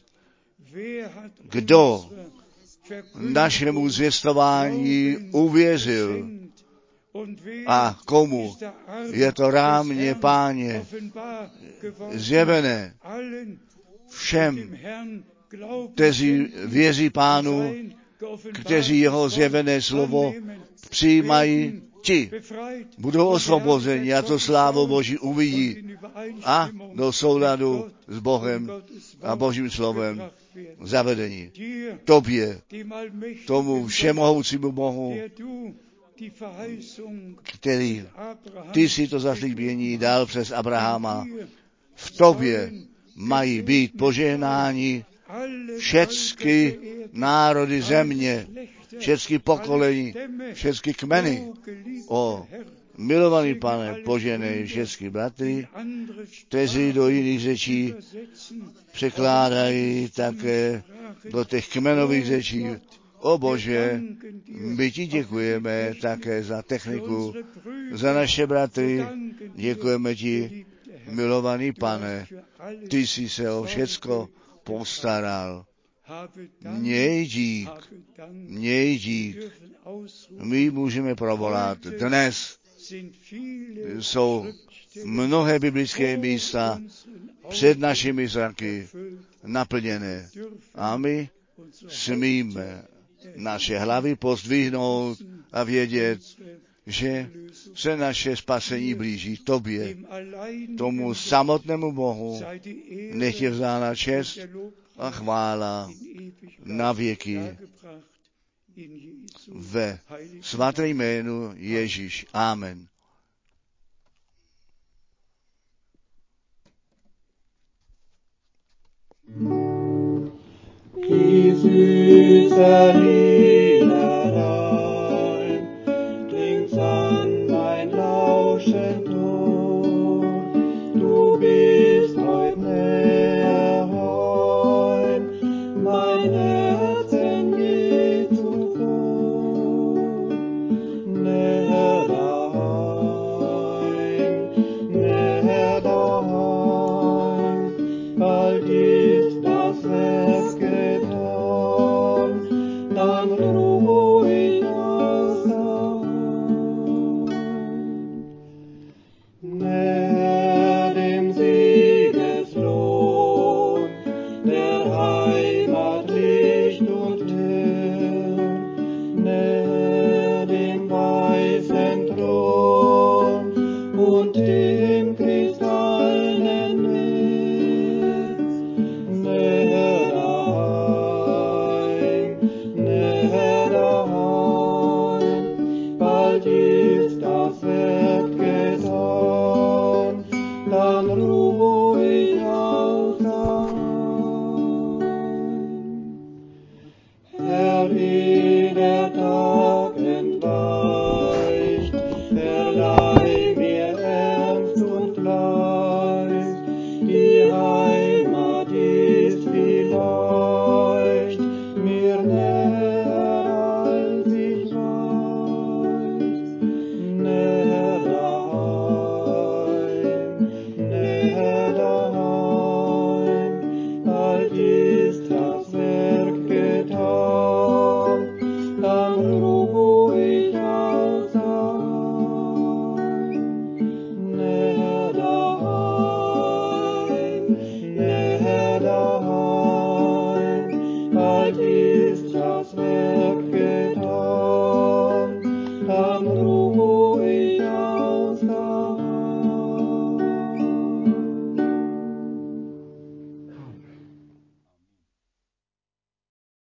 kdo našemu zvěstování uvěřil a komu je to rámně, Páně, zjevené všem, kteří věří Pánu, kteří jeho zjevené slovo přijímají, ti budou osvobozeni a to slávu Boží uvidí a do souladu s Bohem a Božím slovem zavedení. Tobě, tomu všemohoucímu Bohu, který ty si to zaslíbění dal přes Abrahama, v tobě mají být požehnáni všechny národy země, všechny pokolení, všechny kmeny. O, milovaný Pane, požehnej všechny bratry, kteří do jiných řečí překládají také do těch kmenových řečí. O Bože, my ti děkujeme také za techniku, za naše bratry, děkujeme ti Milovaný Pane, ty jsi se o všecko postaral. Měj dík. My můžeme provolat. Dnes jsou mnohé biblické místa před našimi zraky naplněné. A my smíme naše hlavy pozdvihnout a vědět, že se naše spasení blíží tobě, tomu samotnému Bohu, nech je vzána čest a chvála na věky ve svatém jménu Ježíš. Amen. Wie süßer Liederreim klingt's an mein lauschend Ohr. Du bist heut näher heim, mein Herz denn je zuvor. Näher daheim, bald ist das Werk getan, dann ruh ich aus der Hand. Näher dem Siegeslohn, der Heimat Licht und Herr, näher dem weißen Thron und dem